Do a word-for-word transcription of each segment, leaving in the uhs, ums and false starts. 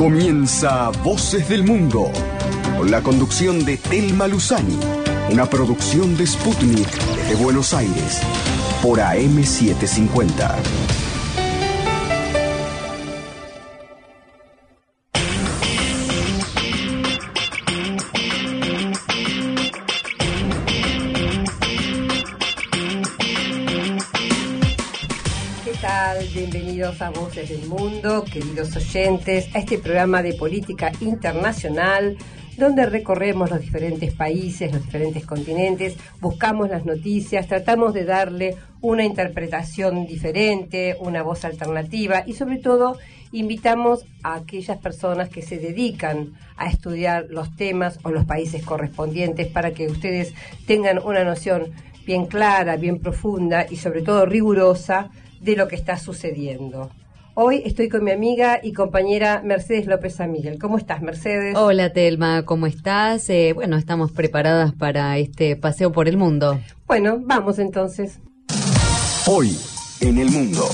Comienza Voces del Mundo, con la conducción de Telma Luzani, una producción de Sputnik desde Buenos Aires, por A M setecientos cincuenta. Bienvenidos a Voces del Mundo, queridos oyentes, a este programa de política internacional donde recorremos los diferentes países, los diferentes continentes, buscamos las noticias, tratamos de darle una interpretación diferente, una voz alternativa y sobre todo invitamos a aquellas personas que se dedican a estudiar los temas o los países correspondientes para que ustedes tengan una noción bien clara, bien profunda y sobre todo rigurosa de lo que está sucediendo. Hoy estoy con mi amiga y compañera Mercedes López San Miguel. ¿Cómo estás, Mercedes? Hola, Telma, ¿cómo estás? Eh, bueno, estamos preparadas para este paseo por el mundo. Bueno, vamos entonces. Hoy en el mundo.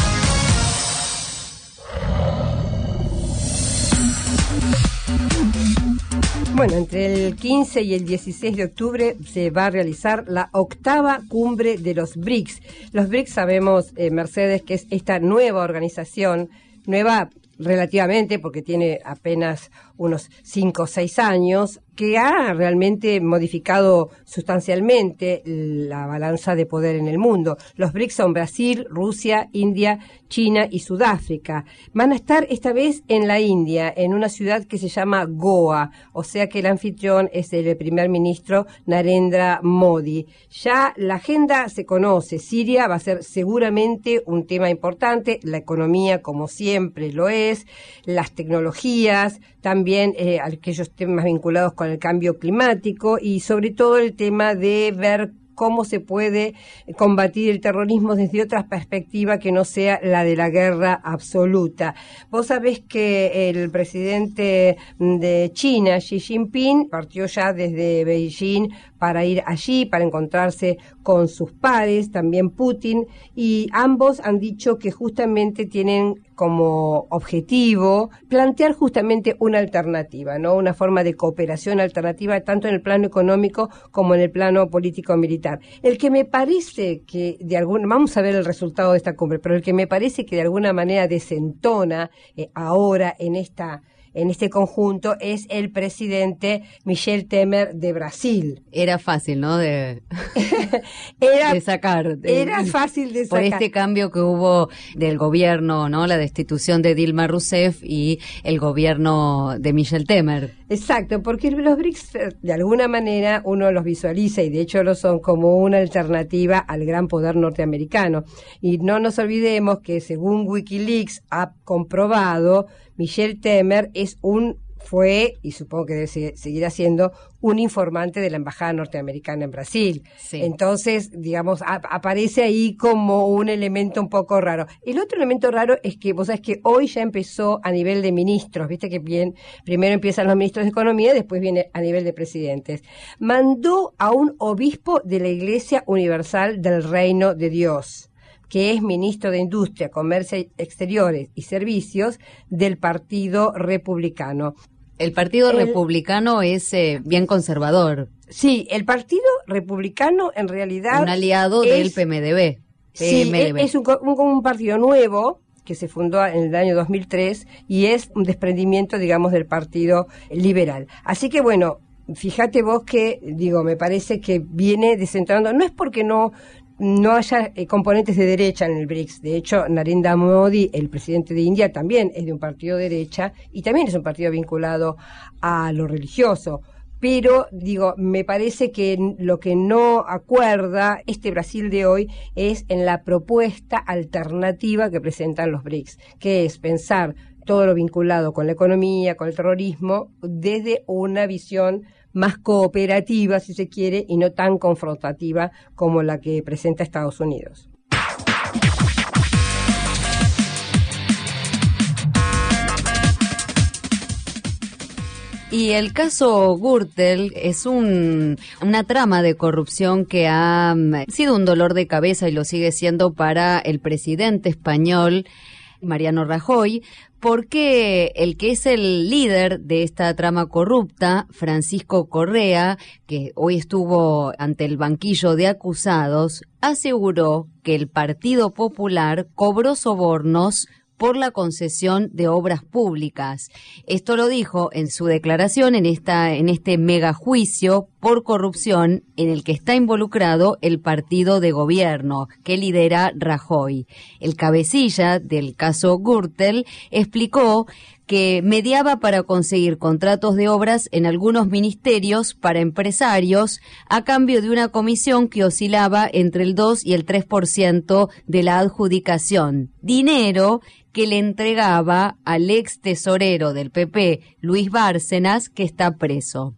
Bueno, entre el quince y el dieciséis de octubre se va a realizar la octava cumbre de los BRICS. Los BRICS sabemos, eh, Mercedes, que es esta nueva organización, nueva relativamente porque tiene apenas unos cinco o seis años, que ha realmente modificado sustancialmente la balanza de poder en el mundo. Los BRICS son Brasil, Rusia, India, China y Sudáfrica. Van a estar esta vez en la India, en una ciudad que se llama Goa, o sea que el anfitrión es el primer ministro Narendra Modi. Ya la agenda se conoce, Siria va a ser seguramente un tema importante, la economía como siempre lo es, las tecnologías, también eh, aquellos temas vinculados con el cambio climático y sobre todo el tema de ver cómo se puede combatir el terrorismo desde otra perspectiva que no sea la de la guerra absoluta. Vos sabés que el presidente de China, Xi Jinping, partió ya desde Beijing para ir allí, para encontrarse con sus pares, también Putin, y ambos han dicho que justamente tienen como objetivo plantear justamente una alternativa, ¿no? Una forma de cooperación alternativa tanto en el plano económico como en el plano político-militar. El que me parece que de alguna, vamos a ver el resultado de esta cumbre, pero el que me parece que de alguna manera desentona eh, ahora en esta en este conjunto es el presidente Michel Temer de Brasil. Era fácil, ¿no? De, era, de sacar. De, era fácil de por sacar. Por este cambio que hubo del gobierno, ¿no? La destitución de Dilma Rousseff y el gobierno de Michel Temer. Exacto, porque los BRICS de alguna manera uno los visualiza y de hecho lo son como una alternativa al gran poder norteamericano. Y no nos olvidemos que según Wikileaks ha comprobado, Michel Temer es un, fue, y supongo que debe seguir siendo, un informante de la embajada norteamericana en Brasil. Sí. Entonces, digamos, a, aparece ahí como un elemento un poco raro. El otro elemento raro es que, vos sabés que hoy ya empezó a nivel de ministros, viste que bien, primero empiezan los ministros de Economía, después viene a nivel de presidentes. Mandó a un obispo de la Iglesia Universal del Reino de Dios, que es ministro de Industria, Comercio Exteriores y Servicios del Partido Republicano. El Partido el, Republicano es eh, bien conservador. Sí, el Partido Republicano en realidad un aliado es, del P M D B. Sí, P M D B. Es un, un, un partido nuevo que se fundó en el año dos mil tres y es un desprendimiento, digamos, del Partido Liberal. Así que bueno, fíjate vos que, digo, me parece que viene descentrando, no es porque no no haya eh, componentes de derecha en el BRICS. De hecho, Narendra Modi, el presidente de India, también es de un partido de derecha y también es un partido vinculado a lo religioso. Pero, digo, me parece que lo que no acuerda este Brasil de hoy es en la propuesta alternativa que presentan los BRICS, que es pensar todo lo vinculado con la economía, con el terrorismo, desde una visión más cooperativa, si se quiere, y no tan confrontativa como la que presenta Estados Unidos. Y el caso Gürtel es un, una trama de corrupción que ha sido un dolor de cabeza y lo sigue siendo para el presidente español Mariano Rajoy, porque el que es el líder de esta trama corrupta, Francisco Correa, que hoy estuvo ante el banquillo de acusados, aseguró que el Partido Popular cobró sobornos por la concesión de obras públicas. Esto lo dijo en su declaración en esta en este megajuicio por corrupción en el que está involucrado el partido de gobierno que lidera Rajoy. El cabecilla del caso Gürtel explicó que mediaba para conseguir contratos de obras en algunos ministerios para empresarios a cambio de una comisión que oscilaba entre el dos y el tres por ciento de la adjudicación. Dinero que le entregaba al ex tesorero del P P, Luis Bárcenas, que está preso.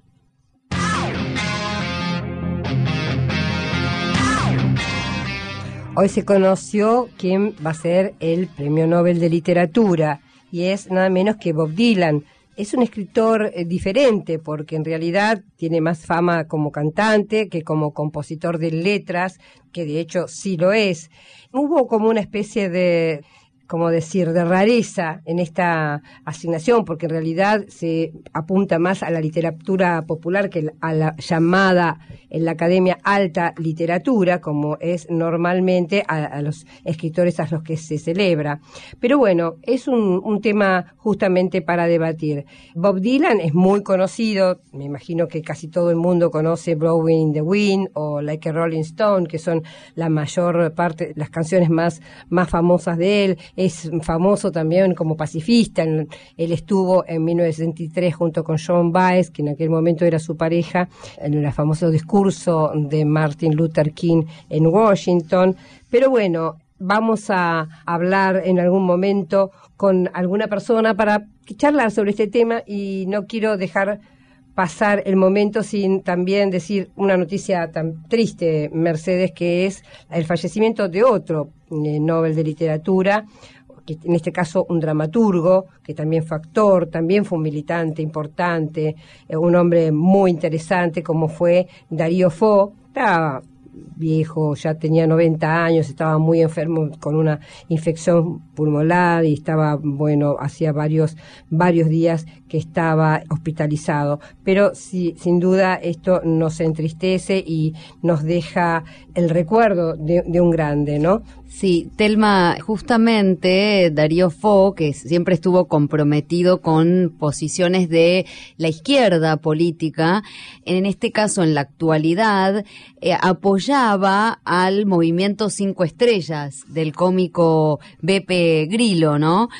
Hoy se conoció quién va a ser el Premio Nobel de Literatura, y es nada menos que Bob Dylan. Es un escritor eh, diferente, porque en realidad tiene más fama como cantante que como compositor de letras, que de hecho sí lo es. Hubo como una especie de, como decir, de rareza en esta asignación, porque en realidad se apunta más a la literatura popular que a la llamada en la academia alta literatura, como es normalmente a, a los escritores a los que se celebra. Pero bueno, es un, un tema justamente para debatir. Bob Dylan es muy conocido, me imagino que casi todo el mundo conoce Blowing in the Wind o Like a Rolling Stone, que son la mayor parte, las canciones más, más famosas de él. Es famoso también como pacifista. Él estuvo en mil novecientos sesenta y tres junto con Joan Baez, que en aquel momento era su pareja, en el famoso discurso de Martin Luther King en Washington. Pero bueno, vamos a hablar en algún momento con alguna persona para charlar sobre este tema, y no quiero dejar pasar el momento sin también decir una noticia tan triste, Mercedes, que es el fallecimiento de otro eh, Nobel de Literatura, que en este caso un dramaturgo, que también fue actor, también fue un militante importante, eh, un hombre muy interesante como fue Darío Fo. Estaba viejo, ya tenía noventa años, estaba muy enfermo con una infección pulmonar y estaba, bueno, hacía varios varios días que estaba hospitalizado. Pero sí, sin duda esto nos entristece y nos deja el recuerdo de, de un grande, ¿no? Sí, Telma, justamente Darío Fo, que siempre estuvo comprometido con posiciones de la izquierda política, en este caso, en la actualidad, eh, apoyaba al movimiento Cinco Estrellas del cómico Beppe Grillo, ¿no?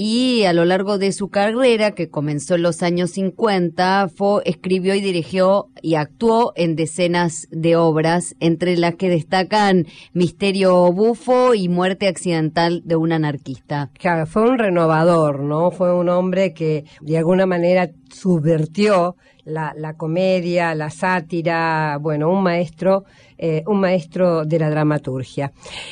Y a lo largo de su carrera, que comenzó en los años cincuenta, Fo escribió y dirigió y actuó en decenas de obras, entre las que destacan Misterio Bufo y Muerte accidental de un anarquista. Claro, fue un renovador, ¿no? Fue un hombre que de alguna manera subvertió la, la comedia, la sátira, bueno, un maestro, eh, un maestro de la dramaturgia.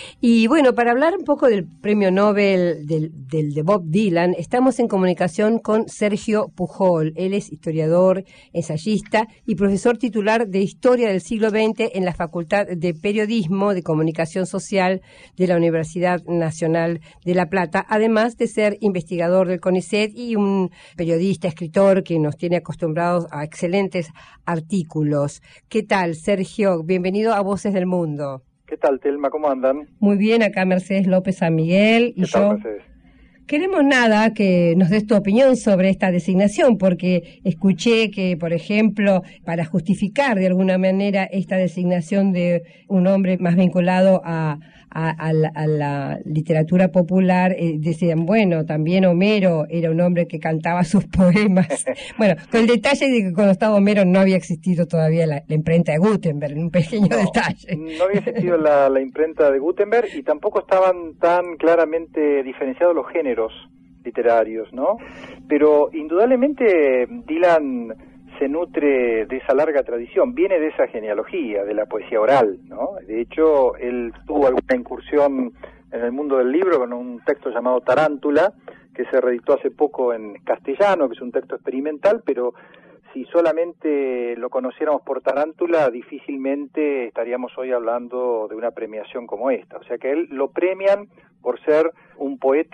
Y bueno, para hablar un poco del premio Nobel del, del de Bob Dylan, estamos en comunicación con Sergio Pujol. Él es historiador, ensayista y profesor titular de Historia del siglo veinte en la Facultad de Periodismo de Comunicación Social de la Universidad Nacional de La Plata, además de ser investigador del CONICET y un periodista, escritor que nos tiene acostumbrados a excelentes artículos. ¿Qué tal, Sergio? Bienvenido a Voces del Mundo. ¿Qué tal, Telma? ¿Cómo andan? Muy bien, acá Mercedes López San Miguel y ¿Qué tal, yo. Mercedes? Queremos nada que nos des tu opinión sobre esta designación, porque escuché que, por ejemplo, para justificar de alguna manera esta designación de un hombre más vinculado a, a, a, la, a la literatura popular, eh, decían, bueno, también Homero era un hombre que cantaba sus poemas. Bueno, con el detalle de que cuando estaba Homero no había existido todavía la, la imprenta de Gutenberg, un pequeño no, detalle. No había existido la, la imprenta de Gutenberg y tampoco estaban tan claramente diferenciados los géneros literarios, ¿no? Pero indudablemente Dylan se nutre de esa larga tradición, viene de esa genealogía, de la poesía oral, ¿no? De hecho, él tuvo alguna incursión en el mundo del libro con un texto llamado Tarántula, que se reeditó hace poco en castellano, que es un texto experimental, pero si solamente lo conociéramos por Tarántula, difícilmente estaríamos hoy hablando de una premiación como esta. O sea que él lo premian por ser un poeta de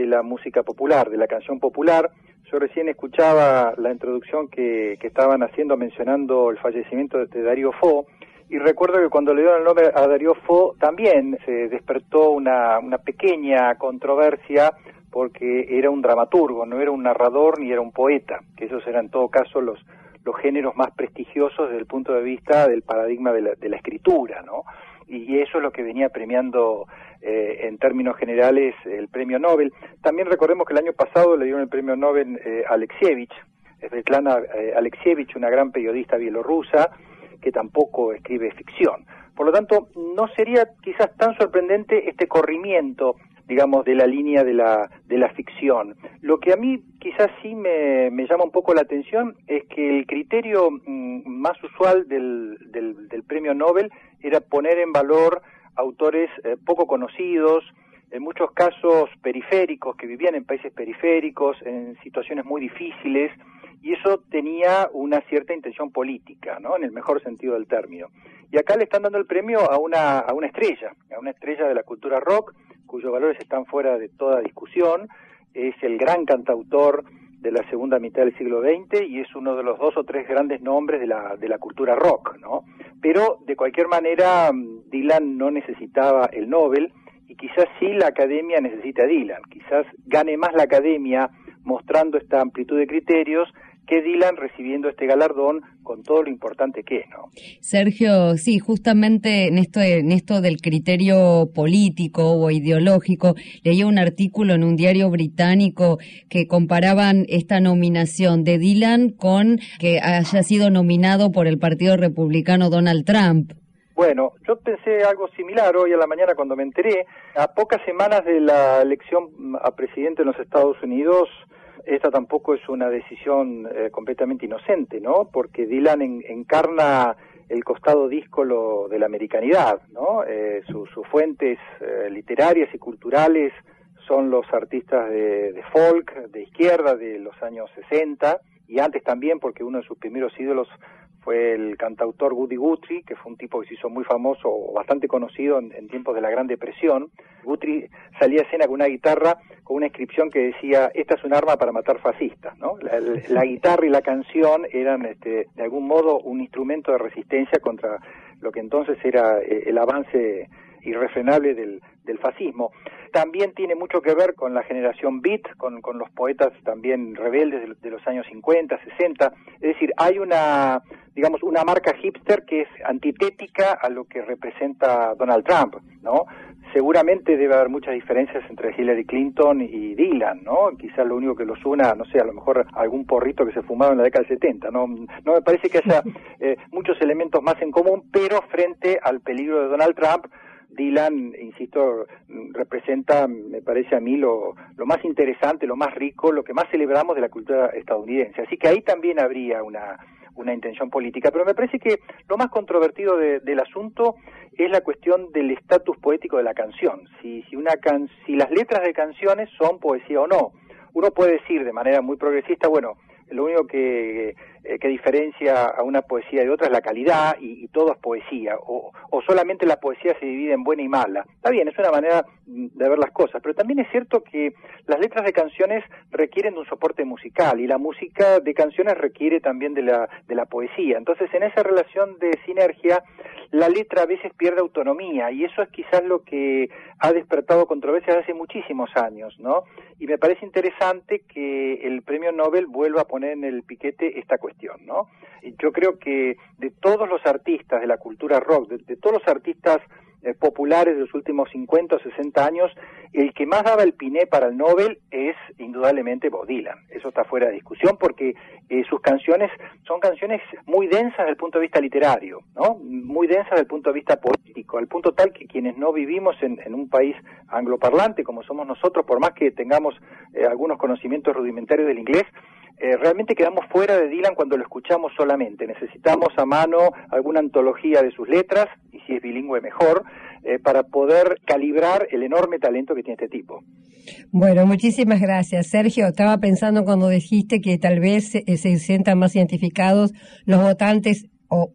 de la música popular, de la canción popular. Yo recién escuchaba la introducción que, que estaban haciendo mencionando el fallecimiento de, de Darío Fo, y recuerdo que cuando le dieron el nombre a Darío Fo también se despertó una, una pequeña controversia, porque era un dramaturgo, no era un narrador ni era un poeta, que esos eran en todo caso los, los géneros más prestigiosos desde el punto de vista del paradigma de la, de la escritura, ¿no? Y eso es lo que venía premiando eh, en términos generales el premio Nobel. También recordemos que el año pasado le dieron el premio Nobel eh, a Alexievich, Svetlana eh, Alexievich, una gran periodista bielorrusa, que tampoco escribe ficción. Por lo tanto, no sería quizás tan sorprendente este corrimiento, digamos, de la línea de la de la ficción. Lo que a mí quizás sí me, me llama un poco la atención es que el criterio mm, más usual del, del, del premio Nobel era poner en valor autores eh, poco conocidos, en muchos casos periféricos, que vivían en países periféricos, en situaciones muy difíciles, y eso tenía una cierta intención política, ¿no?, en el mejor sentido del término. Y acá le están dando el premio a una a una estrella, a una estrella de la cultura rock, cuyos valores están fuera de toda discusión. Es el gran cantautor de la segunda mitad del siglo veinte y es uno de los dos o tres grandes nombres de la de la cultura rock, ¿no? Pero de cualquier manera Dylan no necesitaba el Nobel, y quizás sí la Academia necesita a Dylan. Quizás gane más la Academia mostrando esta amplitud de criterios que Dylan recibiendo este galardón con todo lo importante que es, ¿no? Sergio, sí, justamente en esto, en esto del criterio político o ideológico, leí un artículo en un diario británico que comparaban esta nominación de Dylan con que haya sido nominado por el Partido Republicano Donald Trump. Bueno, yo pensé algo similar hoy a la mañana cuando me enteré. A pocas semanas de la elección a presidente en los Estados Unidos, esta tampoco es una decisión eh, completamente inocente, ¿no? Porque Dylan en, encarna el costado díscolo de la americanidad, ¿no? Eh, su, sus fuentes eh, literarias y culturales son los artistas de, de folk, de izquierda, de los años sesenta, y antes también, porque uno de sus primeros ídolos fue el cantautor Woody Guthrie, que fue un tipo que se hizo muy famoso o bastante conocido en, en tiempos de la Gran Depresión. Guthrie salía a escena con una guitarra con una inscripción que decía: esta es un arma para matar fascistas, ¿no? La, la guitarra y la canción eran este, de algún modo un instrumento de resistencia contra lo que entonces era eh, el avance irrefrenable del, del fascismo. También tiene mucho que ver con la generación beat, con, con los poetas también rebeldes de, de los años cincuenta, sesenta. Es decir, hay una, digamos, una marca hipster que es antitética a lo que representa Donald Trump, ¿no? Seguramente debe haber muchas diferencias entre Hillary Clinton y Dylan, ¿no? Quizás lo único que los una, no sé, a lo mejor algún porrito que se fumaba en la década del setenta, ¿no? No me parece que haya eh, muchos elementos más en común, pero frente al peligro de Donald Trump, Dylan, insisto, representa, me parece a mí, lo, lo más interesante, lo más rico, lo que más celebramos de la cultura estadounidense. Así que ahí también habría una, una intención política. Pero me parece que lo más controvertido de, del asunto es la cuestión del estatus poético de la canción. Si, si, una can, si las letras de canciones son poesía o no. Uno puede decir de manera muy progresista, bueno, lo único que, eh, que diferencia a una poesía de otra es la calidad, y, y todo es poesía, o, o solamente la poesía se divide en buena y mala. Está bien, es una manera de ver las cosas, pero también es cierto que las letras de canciones requieren de un soporte musical, y la música de canciones requiere también de la, de la poesía. Entonces, en esa relación de sinergia, la letra a veces pierde autonomía, y eso es quizás lo que ha despertado controversias hace muchísimos años, ¿no? Y me parece interesante que el premio Nobel vuelva a poner en el piquete esta cuestión, ¿no? Yo creo que de todos los artistas de la cultura rock, de, de todos los artistas eh, populares de los últimos cincuenta o sesenta años, el que más daba el piné para el Nobel es indudablemente Bob Dylan. Eso está fuera de discusión, porque eh, sus canciones son canciones muy densas desde el punto de vista literario, ¿no? Muy densas desde el punto de vista político, al punto tal que quienes no vivimos en, en un país angloparlante como somos nosotros, por más que tengamos eh, algunos conocimientos rudimentarios del inglés, Eh, realmente quedamos fuera de Dylan cuando lo escuchamos solamente. Necesitamos a mano alguna antología de sus letras, y si es bilingüe mejor, eh, para poder calibrar el enorme talento que tiene este tipo. Bueno, muchísimas gracias, Sergio. Estaba pensando cuando dijiste que tal vez eh, se sientan más identificados los votantes o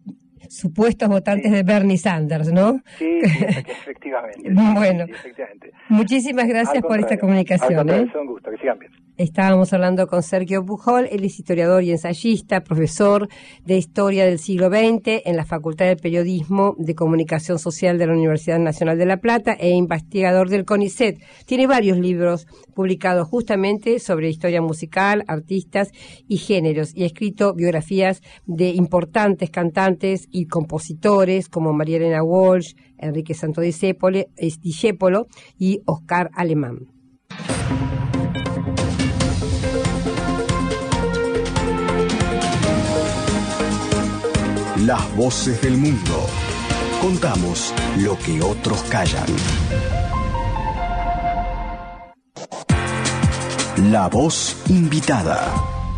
supuestos votantes sí. de Bernie Sanders, ¿no? Sí, sí efectivamente. Bueno, sí, efectivamente. Muchísimas gracias por esta comunicación. Al ¿eh? Es un gusto, que sigan bien. Estábamos hablando con Sergio Pujol, él es historiador y ensayista, profesor de Historia del siglo veinte en la Facultad de Periodismo de Comunicación Social de la Universidad Nacional de La Plata e investigador del CONICET. Tiene varios libros publicados justamente sobre historia musical, artistas y géneros, y ha escrito biografías de importantes cantantes y compositores como María Elena Walsh, Enrique Santo Discépolo y Oscar Alemán. Las voces del mundo. Contamos lo que otros callan. La voz invitada.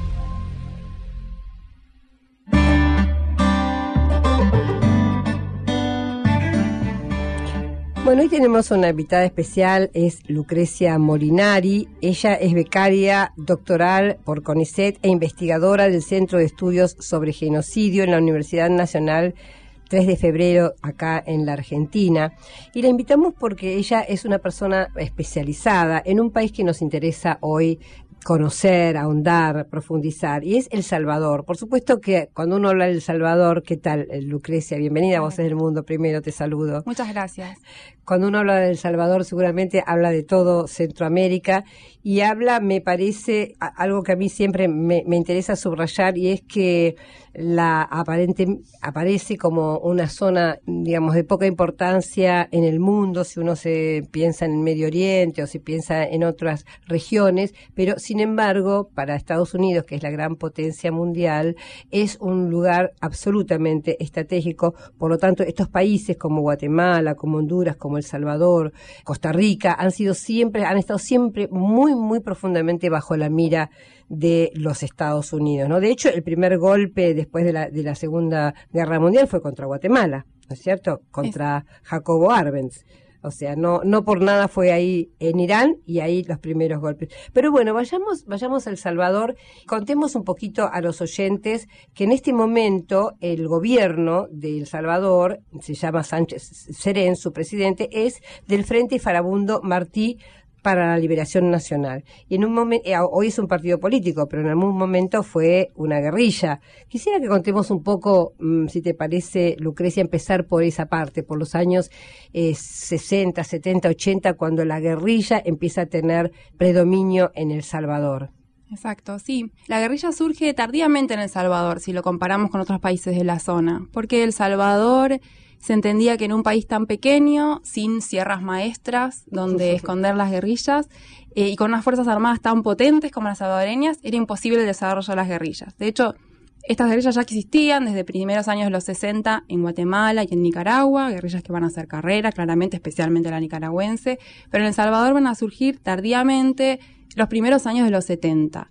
Bueno, hoy tenemos una invitada especial, es Lucrecia Molinari. Ella es becaria doctoral por CONICET e investigadora del Centro de Estudios sobre Genocidio en la Universidad Nacional tres de febrero, acá en la Argentina. Y la invitamos porque ella es una persona especializada en un país que nos interesa hoy conocer, ahondar, profundizar, y es El Salvador. Por supuesto que cuando uno habla de El Salvador, ¿qué tal, Lucrecia? Bienvenida a Voces del Mundo, primero te saludo. Muchas gracias. Cuando uno habla de El Salvador, seguramente habla de todo Centroamérica, y habla, me parece, algo que a mí siempre me, me interesa subrayar, y es que la aparente aparece como una zona, digamos, de poca importancia en el mundo, si uno se piensa en el Medio Oriente o si piensa en otras regiones, pero sin embargo, para Estados Unidos, que es la gran potencia mundial, es un lugar absolutamente estratégico. Por lo tanto, estos países como Guatemala, como Honduras, como El Salvador, Costa Rica, han sido siempre, han estado siempre muy, muy profundamente bajo la mira de los Estados Unidos, ¿no? De hecho, el primer golpe después de la, de la Segunda Guerra Mundial fue contra Guatemala, ¿no es cierto? Contra Jacobo Arbenz. O sea, no no por nada fue ahí en Irán, y ahí los primeros golpes. Pero bueno, vayamos vayamos a El Salvador. Contemos un poquito a los oyentes que en este momento el gobierno de El Salvador, se llama Sánchez Serén, su presidente, es del Frente Farabundo Martí para la Liberación Nacional. Y en un momento, hoy es un partido político, pero en algún momento fue una guerrilla. Quisiera que contemos un poco, si te parece, Lucrecia, empezar por esa parte, por los años eh, sesenta, setenta, ochenta, cuando la guerrilla empieza a tener predominio en El Salvador. Exacto, sí. La guerrilla surge tardíamente en El Salvador, si lo comparamos con otros países de la zona, porque El Salvador se entendía que en un país tan pequeño, sin sierras maestras donde esconder las guerrillas, eh, y con unas fuerzas armadas tan potentes como las salvadoreñas, era imposible el desarrollo de las guerrillas. De hecho, estas guerrillas ya existían desde primeros años de los sesenta en Guatemala y en Nicaragua, guerrillas que van a hacer carrera, claramente, especialmente la nicaragüense, pero en El Salvador van a surgir tardíamente los primeros años de los setenta.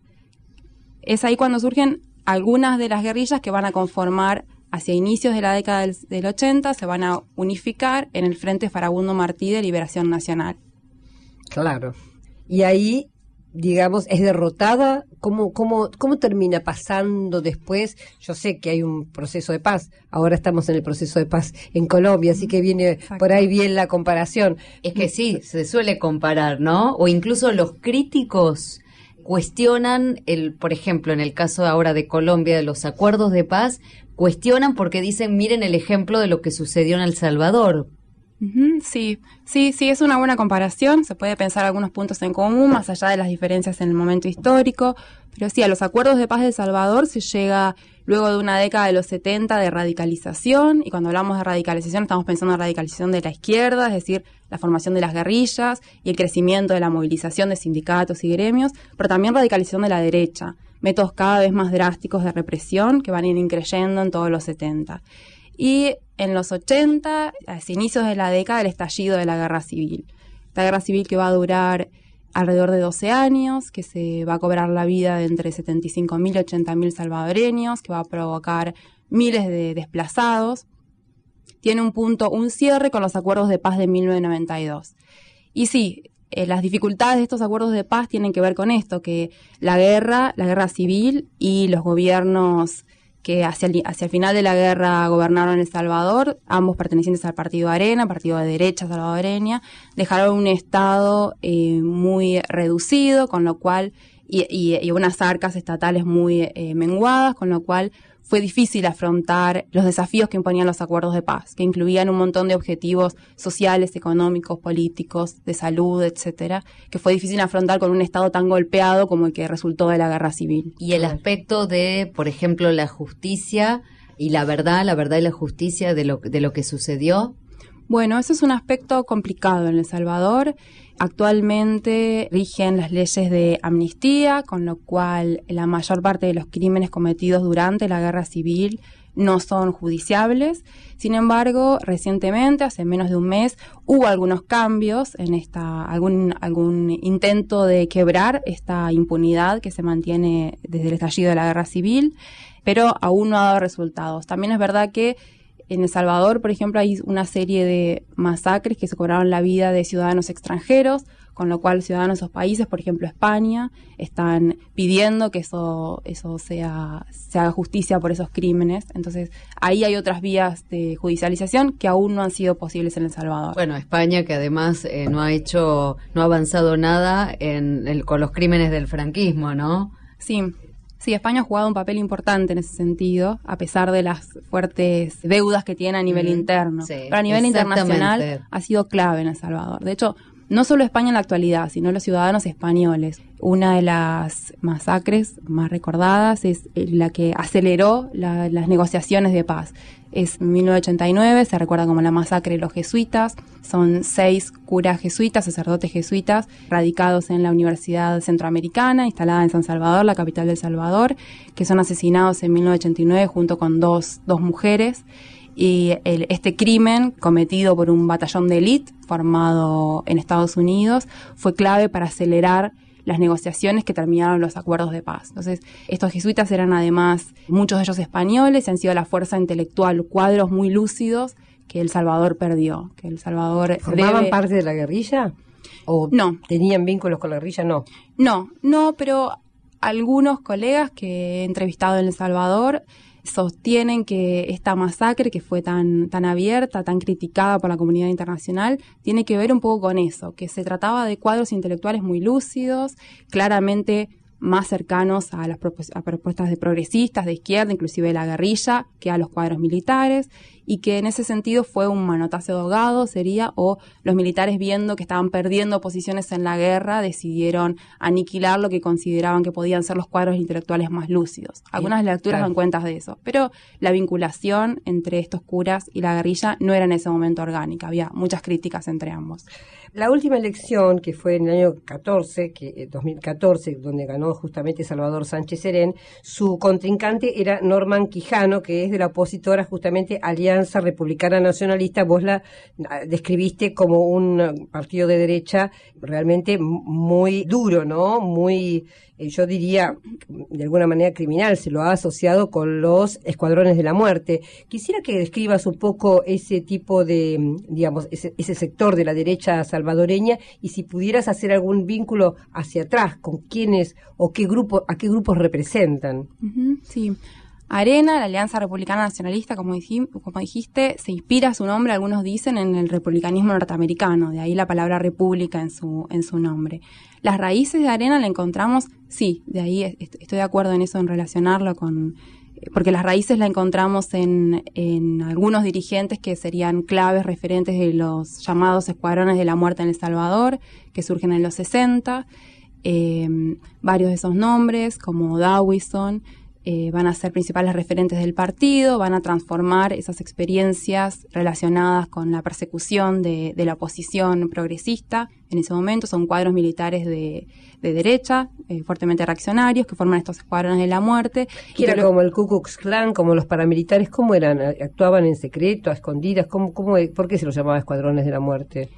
Es ahí cuando surgen algunas de las guerrillas que van a conformar hacia inicios de la década del, del ochenta, se van a unificar en el Frente Farabundo Martí de Liberación Nacional. Claro. Y ahí, digamos, es derrotada. ¿Cómo, cómo, cómo termina pasando después? Yo sé que hay un proceso de paz. Ahora estamos en el proceso de paz en Colombia, así que viene Exacto. por ahí bien la comparación. Es que sí, se suele comparar, ¿no? O incluso los críticos cuestionan, el, por ejemplo, en el caso ahora de Colombia, de los acuerdos de paz, cuestionan porque dicen, miren el ejemplo de lo que sucedió en El Salvador. Uh-huh, sí, sí, sí, es una buena comparación, se puede pensar algunos puntos en común, más allá de las diferencias en el momento histórico, pero sí, a los acuerdos de paz de El Salvador se llega luego de una década de los setenta de radicalización, y cuando hablamos de radicalización estamos pensando en radicalización de la izquierda, es decir, la formación de las guerrillas y el crecimiento de la movilización de sindicatos y gremios, pero también radicalización de la derecha, métodos cada vez más drásticos de represión que van a ir increyendo en todos los setenta. Y en los ochenta, a inicios de la década, el estallido de la guerra civil. La guerra civil que va a durar alrededor de doce años, que se va a cobrar la vida de entre setenta y cinco mil y ochenta mil salvadoreños, que va a provocar miles de desplazados. Tiene un punto, un cierre con los acuerdos de paz de mil novecientos noventa y dos. Y sí, eh, las dificultades de estos acuerdos de paz tienen que ver con esto, que la guerra, la guerra civil y los gobiernos que hacia el, hacia el final de la guerra gobernaron El Salvador, ambos pertenecientes al partido Arena, partido de derecha salvadoreña, dejaron un Estado eh, muy reducido, con lo cual, y, y, y unas arcas estatales muy eh, menguadas, con lo cual fue difícil afrontar los desafíos que imponían los acuerdos de paz, que incluían un montón de objetivos sociales, económicos, políticos, de salud, etcétera, que fue difícil afrontar con un Estado tan golpeado como el que resultó de la guerra civil. Y el aspecto de, por ejemplo, la justicia y la verdad, la verdad y la justicia de lo, de lo que sucedió. Bueno, eso es un aspecto complicado en El Salvador. Actualmente rigen las leyes de amnistía, con lo cual la mayor parte de los crímenes cometidos durante la guerra civil no son judiciables. Sin embargo, recientemente, hace menos de un mes, hubo algunos cambios en esta, algún, algún intento de quebrar esta impunidad que se mantiene desde el estallido de la guerra civil, pero aún no ha dado resultados. También es verdad que en El Salvador, por ejemplo, hay una serie de masacres que se cobraron la vida de ciudadanos extranjeros, con lo cual ciudadanos de esos países, por ejemplo España, están pidiendo que eso eso sea se haga justicia por esos crímenes. Entonces, ahí hay otras vías de judicialización que aún no han sido posibles en El Salvador. Bueno, España que además eh, no ha hecho, no ha avanzado nada en el, con los crímenes del franquismo, ¿no? Sí. Sí, España ha jugado un papel importante en ese sentido, a pesar de las fuertes deudas que tiene a nivel mm, interno. Sí, pero a nivel internacional ha sido clave en El Salvador. De hecho, no solo España en la actualidad, sino los ciudadanos españoles. Una de las masacres más recordadas es la que aceleró la, las negociaciones de paz. Es en mil novecientos ochenta y nueve, se recuerda como la masacre de los jesuitas. Son seis curas jesuitas, sacerdotes jesuitas, radicados en la Universidad Centroamericana, instalada en San Salvador, la capital de El Salvador, que son asesinados en mil novecientos ochenta y nueve junto con dos, dos mujeres. Y el, este crimen, cometido por un batallón de élite formado en Estados Unidos, fue clave para acelerar las negociaciones que terminaron los acuerdos de paz. Entonces, estos jesuitas eran además, muchos de ellos españoles, y han sido la fuerza intelectual, cuadros muy lúcidos que El Salvador perdió. Que El Salvador ¿Formaban debe... parte de la guerrilla? ¿O no. tenían vínculos con la guerrilla? No. No, no, pero algunos colegas que he entrevistado en El Salvador sostienen que esta masacre, que fue tan, tan abierta, tan criticada por la comunidad internacional, tiene que ver un poco con eso, que se trataba de cuadros intelectuales muy lúcidos, claramente más cercanos a las propos- a propuestas de progresistas, de izquierda, inclusive de la guerrilla, que a los cuadros militares, y que en ese sentido fue un manotazo de ahogado, sería, o los militares viendo que estaban perdiendo posiciones en la guerra, decidieron aniquilar lo que consideraban que podían ser los cuadros intelectuales más lúcidos. Algunas lecturas dan cuenta de eso, pero la vinculación entre estos curas y la guerrilla no era en ese momento orgánica, había muchas críticas entre ambos. La última elección, que fue en el año catorce, que eh, dos mil catorce, donde ganó justamente Salvador Sánchez Serén, su contrincante era Norman Quijano, que es de la opositora justamente Alianza Republicana Nacionalista. Vos la describiste como un partido de derecha realmente muy duro, ¿no? Muy, eh, yo diría, de alguna manera criminal, se lo ha asociado con los escuadrones de la muerte. Quisiera que describas un poco ese tipo de, digamos, ese, ese sector de la derecha salvadoreña, y si pudieras hacer algún vínculo hacia atrás, con quiénes o qué grupo, a qué grupos representan. Uh-huh, sí. Arena, la Alianza Republicana Nacionalista, como, dijim, como dijiste, se inspira su nombre, algunos dicen, en el republicanismo norteamericano, de ahí la palabra república en su, en su nombre. Las raíces de Arena la encontramos, sí, de ahí est- estoy de acuerdo en eso, en relacionarlo con... porque las raíces la encontramos en, en algunos dirigentes que serían claves referentes de los llamados escuadrones de la muerte en El Salvador, que surgen en los sesenta. Eh, varios de esos nombres, como Dawison, eh, van a ser principales referentes del partido, van a transformar esas experiencias relacionadas con la persecución de, de la oposición progresista. En ese momento son cuadros militares de, de derecha, eh, fuertemente reaccionarios, que forman estos escuadrones de la muerte. ¿Que era como el Ku Klux Klan, como los paramilitares? ¿Cómo eran? ¿Actuaban en secreto, a escondidas? ¿Cómo, cómo, ¿Por qué se los llamaba escuadrones de la muerte?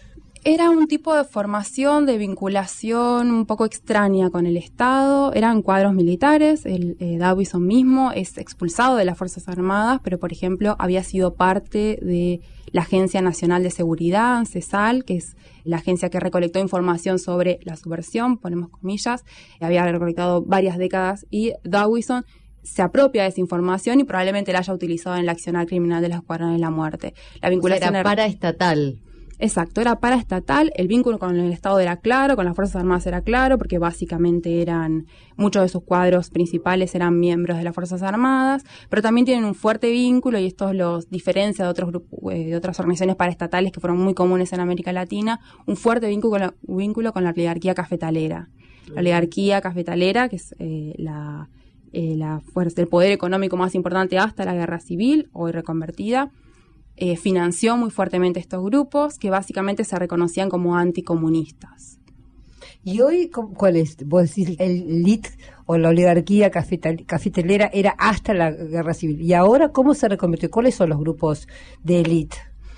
Era un tipo de formación, de vinculación un poco extraña con el Estado. Eran cuadros militares. El eh, Dawison mismo es expulsado de las Fuerzas Armadas, pero, por ejemplo, había sido parte de la Agencia Nacional de Seguridad, ANSESAL, que es la agencia que recolectó información sobre la subversión, ponemos comillas. Había recolectado varias décadas, y Dawison se apropia de esa información y probablemente la haya utilizado en el accionar criminal de los Escuadrones de la Muerte. La vinculación o sea, era paraestatal. Exacto, era paraestatal, el vínculo con el Estado era claro, con las Fuerzas Armadas era claro, porque básicamente eran, muchos de sus cuadros principales eran miembros de las Fuerzas Armadas, pero también tienen un fuerte vínculo, y esto los diferencia de otros grupos, eh, de otras organizaciones paraestatales que fueron muy comunes en América Latina, un fuerte vínculo con la, vínculo con la oligarquía cafetalera. La oligarquía cafetalera, que es eh, la, eh, la fuerza, el poder económico más importante hasta la Guerra Civil, hoy reconvertida, Eh, financió muy fuertemente estos grupos que básicamente se reconocían como anticomunistas. ¿Y hoy cuál es? Vos decís, el elite o la oligarquía cafetal, cafetalera era hasta la Guerra Civil. ¿Y ahora cómo se reconvirtió? ¿Cuáles son los grupos de élite?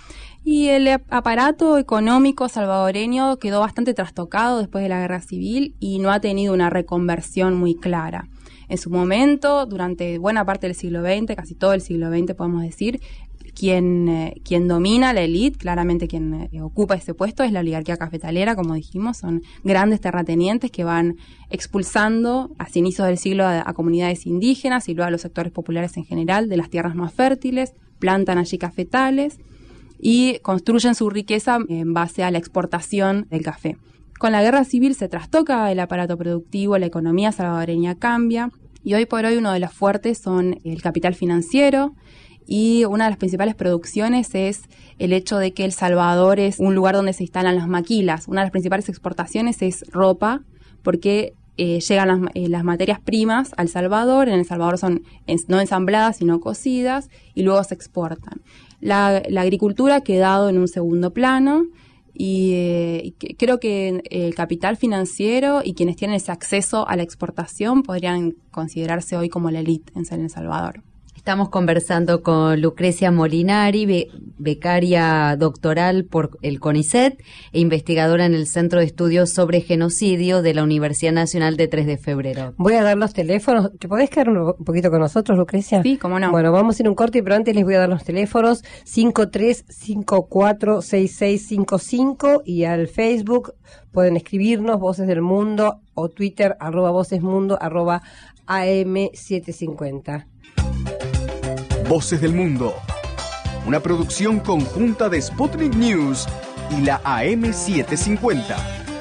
Y el aparato económico salvadoreño quedó bastante trastocado después de la Guerra Civil y no ha tenido una reconversión muy clara. En su momento, durante buena parte del siglo veinte, casi todo el siglo veinte podemos decir, Quien, eh, quien domina la élite, claramente quien eh, ocupa ese puesto es la oligarquía cafetalera, como dijimos, son grandes terratenientes que van expulsando hacia inicios del siglo a, a comunidades indígenas y luego a los sectores populares en general de las tierras más fértiles, plantan allí cafetales y construyen su riqueza en base a la exportación del café. Con la guerra civil se trastoca el aparato productivo, la economía salvadoreña cambia y hoy por hoy uno de los fuertes son el capital financiero. Y una de las principales producciones es el hecho de que El Salvador es un lugar donde se instalan las maquilas. Una de las principales exportaciones es ropa, porque eh, llegan las, eh, las materias primas al Salvador. En El Salvador son es, no ensambladas, sino cosidas, y luego se exportan. La, la agricultura ha quedado en un segundo plano, y, eh, y que, creo que el capital financiero y quienes tienen ese acceso a la exportación podrían considerarse hoy como la élite en El Salvador. Estamos conversando con Lucrecia Molinari, be- becaria doctoral por el CONICET e investigadora en el Centro de Estudios sobre Genocidio de la Universidad Nacional de tres de febrero. Voy a dar los teléfonos. ¿Te podés quedar un, un poquito con nosotros, Lucrecia? Sí, cómo no. Bueno, vamos a ir un corte, pero antes les voy a dar los teléfonos cinco tres cinco cuatro seis seis cinco cinco y al Facebook pueden escribirnos Voces del Mundo o Twitter arroba vocesmundo arroba A M setecientos cincuenta. Voces del Mundo, una producción conjunta de Sputnik News y la A M setecientos cincuenta.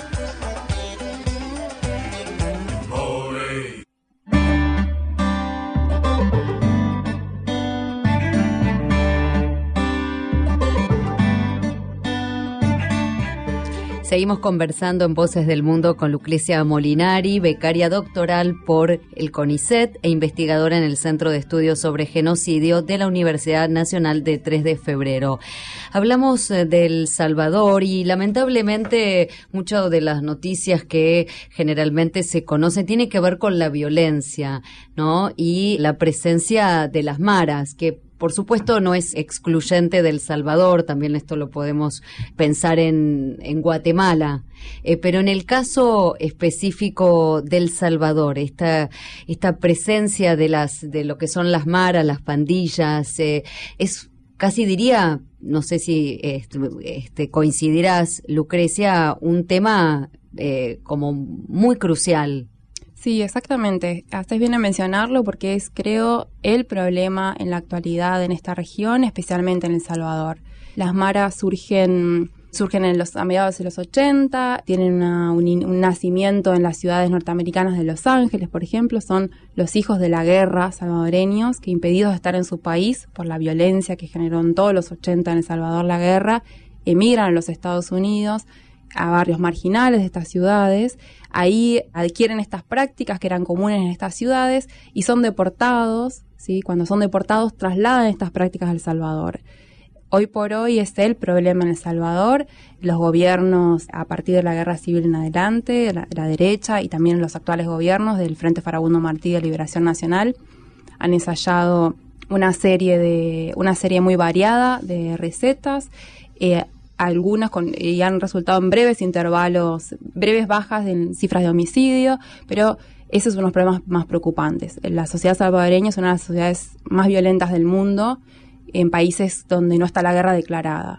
Seguimos conversando en Voces del Mundo con Lucrecia Molinari, becaria doctoral por el CONICET e investigadora en el Centro de Estudios sobre Genocidio de la Universidad Nacional de tres de febrero. Hablamos eh, del Salvador y lamentablemente muchas de las noticias que generalmente se conocen tienen que ver con la violencia, ¿no? Y la presencia de las maras, que por supuesto no es excluyente del Salvador, también esto lo podemos pensar en, en Guatemala, eh, pero en el caso específico del Salvador, esta, esta presencia de las, de lo que son las maras, las pandillas, eh, es casi diría, no sé si este, este, coincidirás, Lucrecia, un tema eh, como muy crucial. Sí, exactamente. Haces bien en mencionarlo porque es, creo, el problema en la actualidad en esta región, especialmente en El Salvador. Las maras surgen surgen en los, a mediados de los ochenta, tienen una, un, un nacimiento en las ciudades norteamericanas de Los Ángeles, por ejemplo, son los hijos de la guerra salvadoreños que, impedidos de estar en su país por la violencia que generó en todos los ochenta en El Salvador la guerra, emigran a los Estados Unidos, a barrios marginales de estas ciudades, ahí adquieren estas prácticas que eran comunes en estas ciudades y son deportados, ¿sí? Cuando son deportados trasladan estas prácticas a El Salvador. Hoy por hoy es el problema en El Salvador, los gobiernos a partir de la Guerra Civil en adelante, la, la derecha y también los actuales gobiernos del Frente Farabundo Martí de Liberación Nacional han ensayado una serie de una serie muy variada de recetas, eh, algunas con, y han resultado en breves intervalos, breves bajas en cifras de homicidio, pero esos son los problemas más preocupantes. La sociedad salvadoreña es una de las sociedades más violentas del mundo en países donde no está la guerra declarada,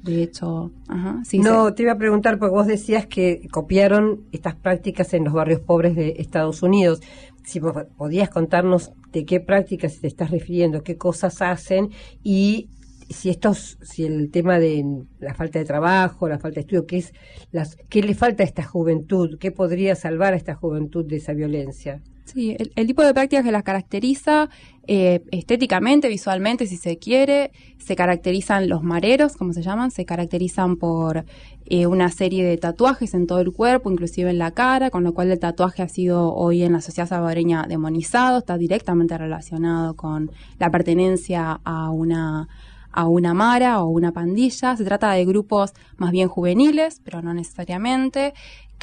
De hecho, ajá, sí. No, se... te iba a preguntar, porque vos decías que copiaron estas prácticas en los barrios pobres de Estados Unidos. Si vos podías contarnos de qué prácticas te estás refiriendo, qué cosas hacen y si estos, si el tema de la falta de trabajo, la falta de estudio, qué es, las, qué le falta a esta juventud, qué podría salvar a esta juventud de esa violencia. Sí, el, el tipo de prácticas que las caracteriza eh, estéticamente, visualmente, si se quiere, se caracterizan los mareros, como se llaman, se caracterizan por eh, una serie de tatuajes en todo el cuerpo, inclusive en la cara, con lo cual el tatuaje ha sido hoy en la sociedad salvadoreña demonizado, está directamente relacionado con la pertenencia a una a una mara o una pandilla. Se trata de grupos más bien juveniles, pero no necesariamente,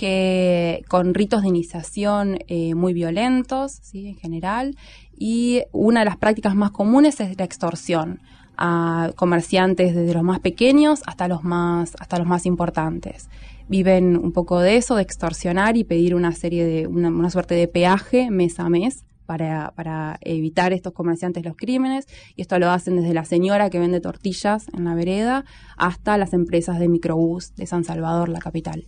que con ritos de iniciación eh, muy violentos, ¿sí? En general, y una de las prácticas más comunes es la extorsión a comerciantes desde los más pequeños hasta los más hasta los más importantes. Viven un poco de eso, de extorsionar y pedir una serie de una, una suerte de peaje mes a mes para para evitar estos comerciantes los crímenes, y esto lo hacen desde la señora que vende tortillas en la vereda hasta las empresas de microbús de San Salvador, la capital.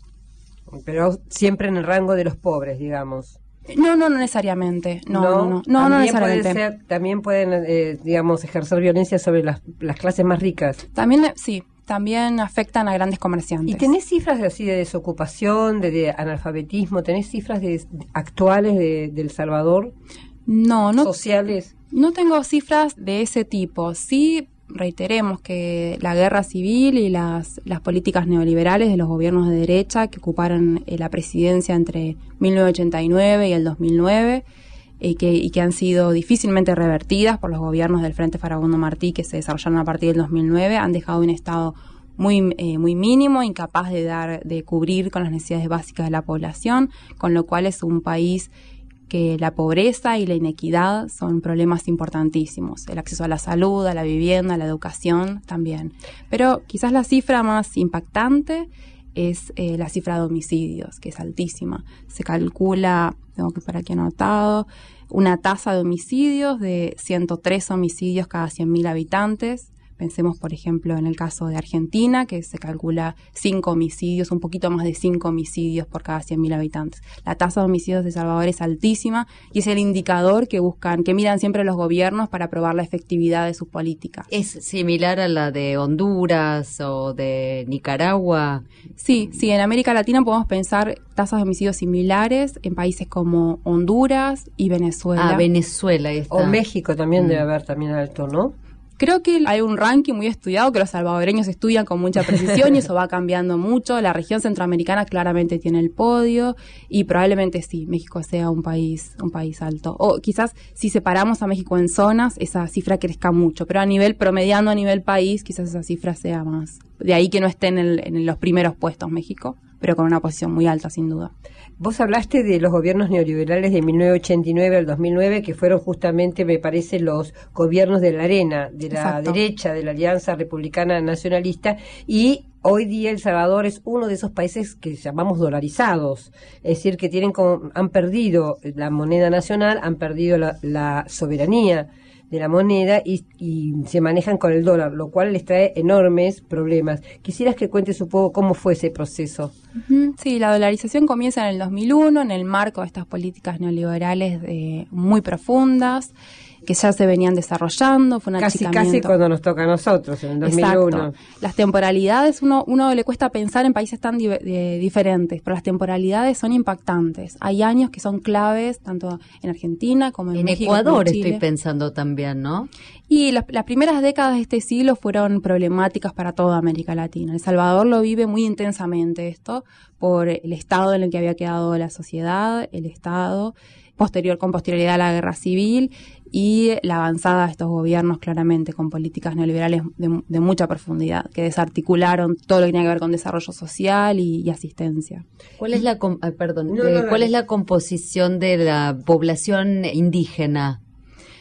Pero siempre en el rango de los pobres, digamos. No, no, no necesariamente. No, no, no, no, no necesariamente. Puede ser, también pueden, eh, digamos, ejercer violencia sobre las, las clases más ricas. También, sí, también afectan a grandes comerciantes. ¿Y tenés cifras de, así de desocupación, de, de analfabetismo? ¿Tenés cifras de, actuales de, de El Salvador? No, no. ¿Sociales? No tengo cifras de ese tipo. Sí, reiteremos que la guerra civil y las, las políticas neoliberales de los gobiernos de derecha que ocuparon eh, la presidencia entre mil novecientos ochenta y nueve y el dos mil nueve eh, que, y que han sido difícilmente revertidas por los gobiernos del Frente Farabundo Martí que se desarrollaron a partir del dos mil nueve, han dejado un estado muy eh, muy mínimo, incapaz de dar de cubrir con las necesidades básicas de la población, con lo cual es un país que la pobreza y la inequidad son problemas importantísimos. El acceso a la salud, a la vivienda, a la educación también. Pero quizás la cifra más impactante es eh, la cifra de homicidios, que es altísima. Se calcula, tengo que por aquí anotado, una tasa de homicidios de ciento tres homicidios cada cien mil habitantes. Pensemos, por ejemplo, en el caso de Argentina, que se calcula cinco homicidios, un poquito más de cinco homicidios por cada cien mil habitantes. La tasa de homicidios de El Salvador es altísima y es el indicador que buscan, que miran siempre los gobiernos para probar la efectividad de sus políticas. ¿Es similar a la de Honduras o de Nicaragua? Sí, sí, en América Latina podemos pensar tasas de homicidios similares en países como Honduras y Venezuela. Ah, Venezuela, ahí está. O México también Mm. debe haber también alto, ¿no? Creo que hay un ranking muy estudiado que los salvadoreños estudian con mucha precisión y eso va cambiando mucho. La región centroamericana claramente tiene el podio y probablemente sí, México sea un país un país alto. O quizás si separamos a México en zonas, esa cifra crezca mucho, pero a nivel promediando a nivel país, quizás esa cifra sea más. De ahí que no esté en, el, en los primeros puestos México, pero con una posición muy alta sin duda. Vos hablaste de los gobiernos neoliberales de mil novecientos ochenta y nueve al dos mil nueve, que fueron justamente, me parece, los gobiernos de la arena, de la Exacto. derecha, de la Alianza Republicana Nacionalista, y hoy día El Salvador es uno de esos países que llamamos dolarizados, es decir, que tienen como, han perdido la moneda nacional, han perdido la, la soberanía de la moneda y, y se manejan con el dólar, lo cual les trae enormes problemas. Quisieras que cuentes un poco cómo fue ese proceso. Uh-huh. Sí, la dolarización comienza en el dos mil uno, en el marco de estas políticas neoliberales eh, muy profundas, que ya se venían desarrollando, fue un Casi, achicamiento. casi cuando nos toca a nosotros, en el dos mil uno. Exacto. Las temporalidades, uno, uno le cuesta pensar en países tan di- de, diferentes, pero las temporalidades son impactantes. Hay años que son claves, tanto en Argentina como en, En México, Ecuador como en Chile. estoy pensando también, ¿no? Y las, las primeras décadas de este siglo fueron problemáticas para toda América Latina. El Salvador lo vive muy intensamente esto, por el estado en el que había quedado la sociedad, el estado, posterior con posterioridad a la guerra civil y la avanzada de estos gobiernos claramente con políticas neoliberales de, de mucha profundidad, que desarticularon todo lo que tiene que ver con desarrollo social y, y asistencia. ¿Cuál es la com- ah, perdón, No, eh, no, no. cuál es la composición de la población indígena?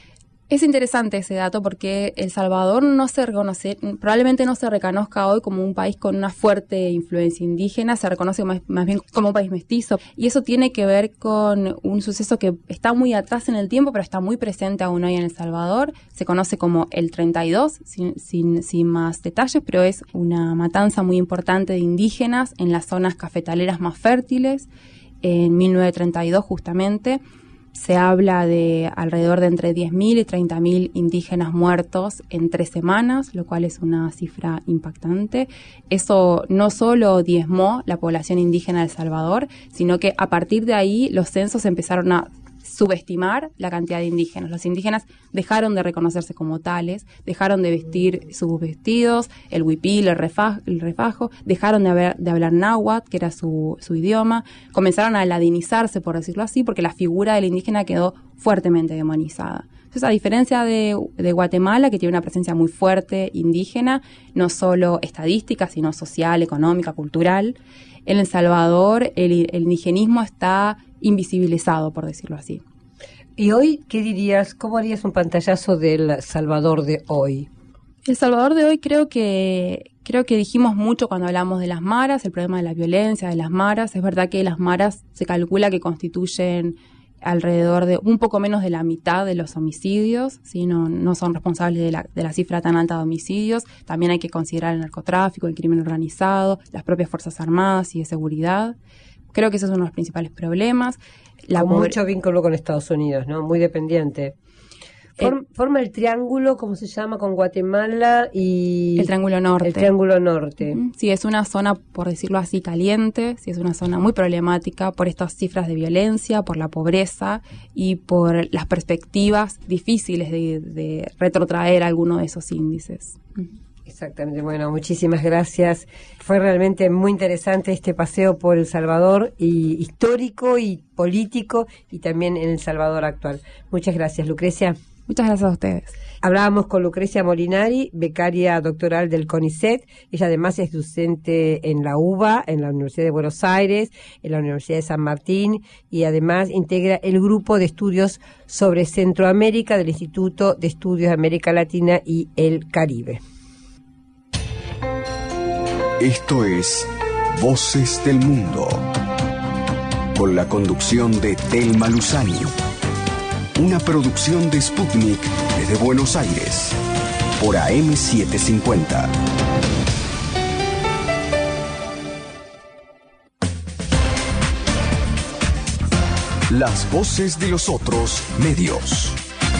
Es interesante ese dato porque El Salvador no se reconoce, probablemente no se reconozca hoy como un país con una fuerte influencia indígena, se reconoce más, más bien como un país mestizo, y eso tiene que ver con un suceso que está muy atrás en el tiempo, pero está muy presente aún hoy en El Salvador. Se conoce como el treinta y dos, sin, sin, sin más detalles, pero es una matanza muy importante de indígenas en las zonas cafetaleras más fértiles, en mil novecientos treinta y dos justamente. Se habla de alrededor de entre diez mil y treinta mil indígenas muertos en tres semanas, lo cual es una cifra impactante. Eso no solo diezmó la población indígena de El Salvador, sino que a partir de ahí los censos empezaron a subestimar la cantidad de indígenas. Los indígenas dejaron de reconocerse como tales, dejaron de vestir sus vestidos, el huipil, el, refa, el refajo, dejaron de, haber, de hablar náhuatl, que era su, su idioma, comenzaron a ladinizarse, por decirlo así, porque la figura del indígena quedó fuertemente demonizada. Entonces, a diferencia de, de Guatemala, que tiene una presencia muy fuerte indígena, no solo estadística, sino social, económica, cultural, en El Salvador el, el indigenismo está invisibilizado, por decirlo así. ¿Y hoy qué dirías, cómo harías un pantallazo del Salvador de hoy? El Salvador de hoy creo que creo que dijimos mucho cuando hablamos de las maras, el problema de la violencia, de las maras. Es verdad que las maras se calcula que constituyen alrededor de un poco menos de la mitad de los homicidios, ¿sí? no, no son responsables de la, de la cifra tan alta de homicidios. También hay que considerar el narcotráfico, el crimen organizado, las propias Fuerzas Armadas y de seguridad. Creo que esos son los principales problemas. La con mucho vínculo con Estados Unidos, ¿no? Muy dependiente. Form, eh, forma el triángulo, ¿cómo se llama? Con Guatemala y... El Triángulo Norte. El Triángulo Norte. Uh-huh. Sí, es una zona, por decirlo así, caliente. Sí, es una zona muy problemática por estas cifras de violencia, por la pobreza y por las perspectivas difíciles de, de retrotraer alguno de esos índices. Uh-huh. Exactamente, bueno, muchísimas gracias. Fue realmente muy interesante este paseo por El Salvador, y histórico y político, y también en El Salvador actual. Muchas gracias, Lucrecia. Muchas gracias a ustedes. Hablábamos con Lucrecia Molinari, becaria doctoral del CONICET. Ella además es docente en la U B A, en la Universidad de Buenos Aires, en la Universidad de San Martín, y además integra el grupo de estudios sobre Centroamérica del Instituto de Estudios de América Latina y el Caribe. Esto es Voces del Mundo, con la conducción de Thelma Luzani. Una producción de Sputnik desde Buenos Aires, por A M setecientos cincuenta. Las voces de los otros medios.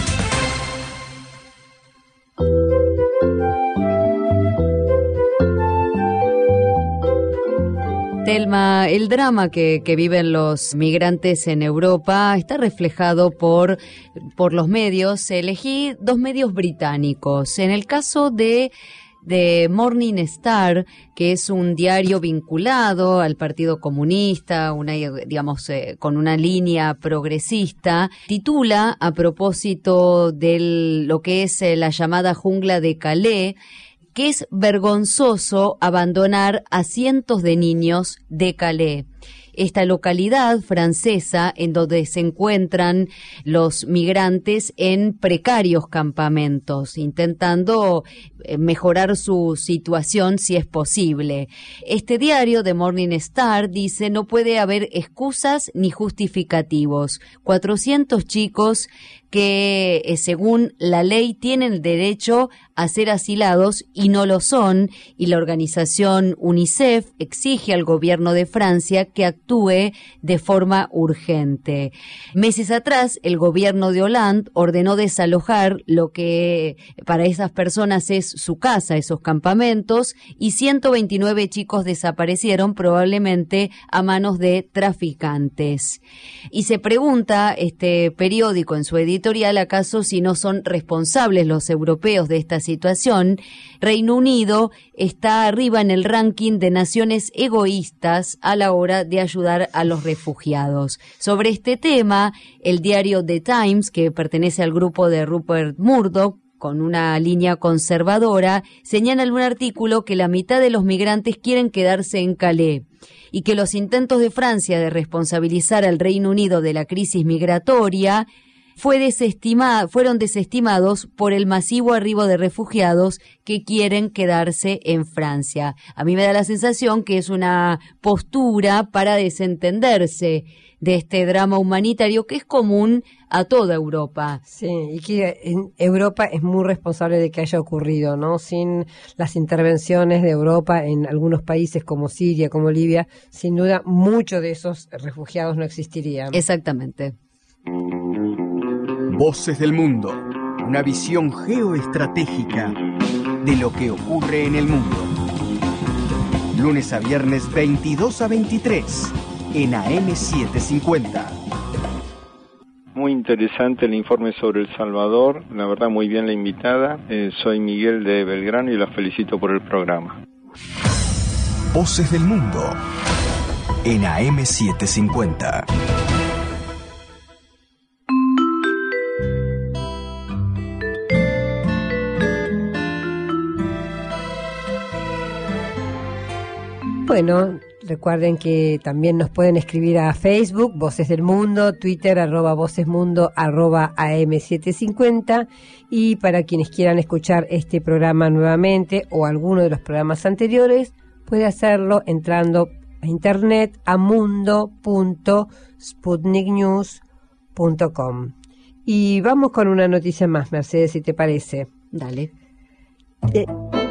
Thelma, el drama que, que viven los migrantes en Europa está reflejado por, por los medios. Elegí dos medios británicos. En el caso de, de Morning Star, que es un diario vinculado al Partido Comunista, una, digamos, eh, con una línea progresista, titula, a propósito de lo que es eh, la llamada jungla de Calais, que es vergonzoso abandonar a cientos de niños de Calais. Esta localidad francesa en donde se encuentran los migrantes en precarios campamentos, intentando mejorar su situación si es posible. Este diario de Morning Star dice: no puede haber excusas ni justificativos. cuatrocientos chicos que eh, según la ley tienen el derecho a ser asilados y no lo son, y la organización UNICEF exige al gobierno de Francia que actúe de forma urgente. Meses atrás, el gobierno de Hollande ordenó desalojar lo que para esas personas es su casa, esos campamentos, y ciento veintinueve chicos desaparecieron, probablemente a manos de traficantes. Y se pregunta este periódico en su editorial acaso si no son responsables los europeos de esta situación. Reino Unido está arriba en el ranking de naciones egoístas a la hora de ayudar a los refugiados. Sobre este tema, el diario The Times, que pertenece al grupo de Rupert Murdoch, con una línea conservadora, señala en un artículo que la mitad de los migrantes quieren quedarse en Calais y que los intentos de Francia de responsabilizar al Reino Unido de la crisis migratoria fue desestima, fueron desestimados por el masivo arribo de refugiados que quieren quedarse en Francia. A mí me da la sensación que es una postura para desentenderse de este drama humanitario que es común a toda Europa. Sí, y que en Europa es muy responsable de que haya ocurrido, ¿no? Sin las intervenciones de Europa en algunos países como Siria, como Libia, sin duda muchos de esos refugiados no existirían. Exactamente. Voces del Mundo, una visión geoestratégica de lo que ocurre en el mundo. Lunes a viernes veintidós a veintitrés en A M setecientos cincuenta. Muy interesante el informe sobre El Salvador, la verdad muy bien la invitada. Eh, soy Miguel de Belgrano y la felicito por el programa. Voces del Mundo en A M setecientos cincuenta. Bueno, recuerden que también nos pueden escribir a Facebook, Voces del Mundo, Twitter, arroba vocesmundo, arroba A M setecientos cincuenta, y para quienes quieran escuchar este programa nuevamente o alguno de los programas anteriores, puede hacerlo entrando a internet a mundo punto sputnik news punto com. Y vamos con una noticia más, Mercedes, si te parece. Dale. Eh,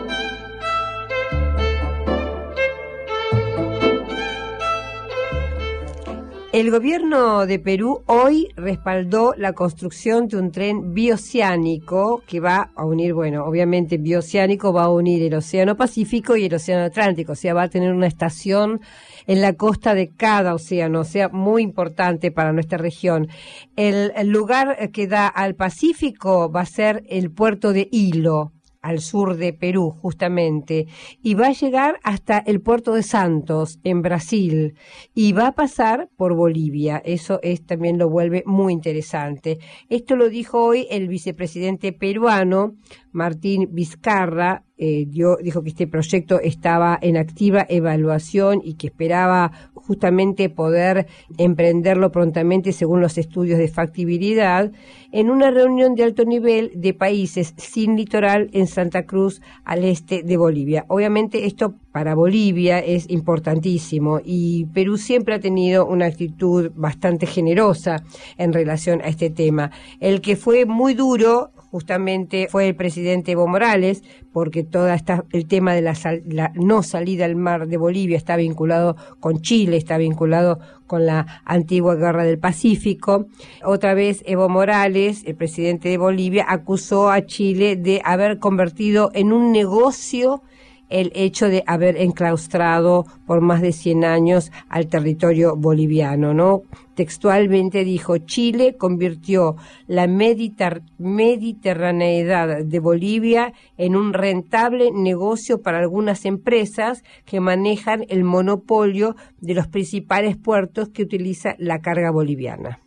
El gobierno de Perú hoy respaldó la construcción de un tren bioceánico que va a unir, bueno, obviamente bioceánico va a unir el Océano Pacífico y el Océano Atlántico, o sea, va a tener una estación en la costa de cada océano, o sea, muy importante para nuestra región. El, el lugar que da al Pacífico va a ser el puerto de Hilo, al sur de Perú, justamente, y va a llegar hasta el puerto de Santos, en Brasil, y va a pasar por Bolivia. Eso es también lo vuelve muy interesante. Esto lo dijo hoy el vicepresidente peruano, Martín Vizcarra. Eh, dio, dijo que este proyecto estaba en activa evaluación y que esperaba justamente poder emprenderlo prontamente según los estudios de factibilidad, en una reunión de alto nivel de países sin litoral en Santa Cruz, al este de Bolivia. Obviamente esto para Bolivia es importantísimo y Perú siempre ha tenido una actitud bastante generosa en relación a este tema. El que fue muy duro justamente fue el presidente Evo Morales, porque toda esta, el tema de la, sal, la no salida al mar de Bolivia está vinculado con Chile, está vinculado con la antigua guerra del Pacífico. Otra vez Evo Morales, el presidente de Bolivia, acusó a Chile de haber convertido en un negocio el hecho de haber enclaustrado por más de cien años al territorio boliviano, ¿no? Textualmente dijo: Chile convirtió la mediter- mediterraneidad de Bolivia en un rentable negocio para algunas empresas que manejan el monopolio de los principales puertos que utiliza la carga boliviana.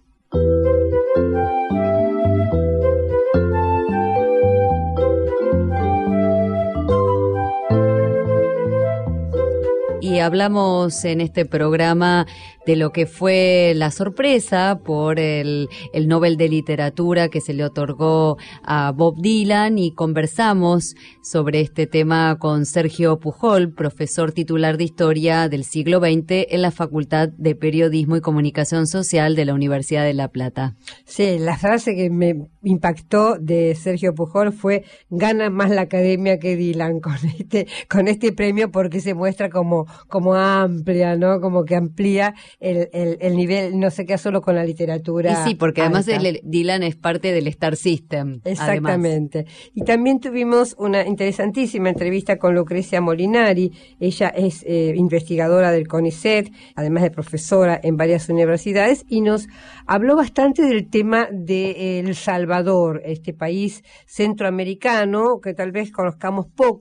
Y hablamos en este programa de lo que fue la sorpresa por el, el Nobel de Literatura que se le otorgó a Bob Dylan, y conversamos sobre este tema con Sergio Pujol, profesor titular de Historia del siglo veinte en la Facultad de Periodismo y Comunicación Social de la Universidad de La Plata. Sí, la frase que me impactó de Sergio Pujol fue: gana más la academia que Dylan con este, con este premio, porque se muestra como, como amplia, ¿no? Como que amplía el, el, el nivel, no se queda solo con la literatura. Y sí, porque además alta. el, Dylan es parte del Star System. Exactamente. Además. Y también tuvimos una interesantísima entrevista con Lucrecia Molinari. Ella es eh, investigadora del CONICET, además de profesora en varias universidades, y nos habló bastante del tema de El Salvador, este país centroamericano que tal vez conozcamos poco,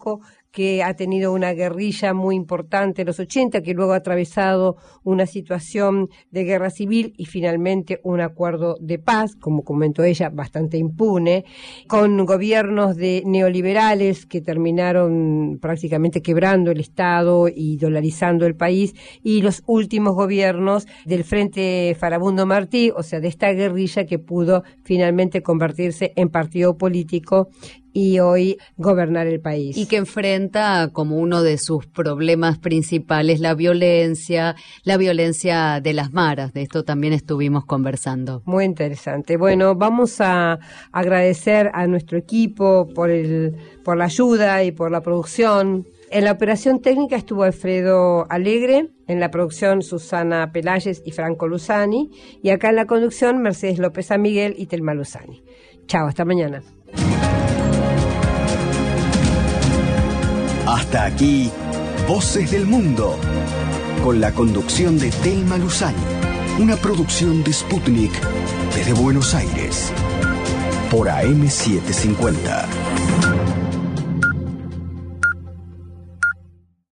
que ha tenido una guerrilla muy importante en los ochenta, que luego ha atravesado una situación de guerra civil y finalmente un acuerdo de paz, como comentó ella, bastante impune, con gobiernos de neoliberales que terminaron prácticamente quebrando el Estado y dolarizando el país, y los últimos gobiernos del Frente Farabundo Martí, o sea, de esta guerrilla que pudo finalmente convertirse en partido político y hoy gobernar el país. Y que enfrenta como uno de sus problemas principales la violencia, la violencia de las maras. De esto también estuvimos conversando. Muy interesante. Bueno, vamos a agradecer a nuestro equipo por el, por la ayuda y por la producción. En la operación técnica estuvo Alfredo Alegre, en la producción Susana Pelayes y Franco Luzani, y acá en la conducción Mercedes López San Miguel y Telma Luzani. Chao, hasta mañana. Hasta aquí, Voces del Mundo, con la conducción de Telma Luzani, una producción de Sputnik desde Buenos Aires, por A M setecientos cincuenta.